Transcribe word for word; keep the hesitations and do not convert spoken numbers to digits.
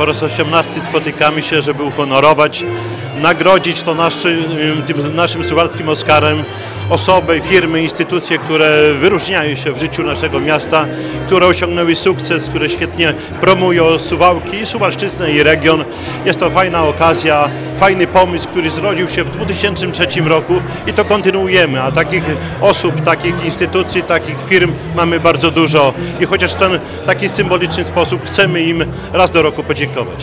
po raz osiemnasty spotykamy się, żeby uhonorować, nagrodzić to naszy, tym naszym suwalskim Oscarem osoby, firmy, instytucje, które wyróżniają się w życiu naszego miasta, które osiągnęły sukces, które świetnie promują Suwałki, Suwalszczyznę i region. Jest to fajna okazja, fajny pomysł, który zrodził się w dwa tysiące trzecim roku i to kontynuujemy, a takich osób, takich instytucji, takich firm mamy bardzo dużo i chociaż w ten taki symboliczny sposób chcemy im raz do roku podziękować.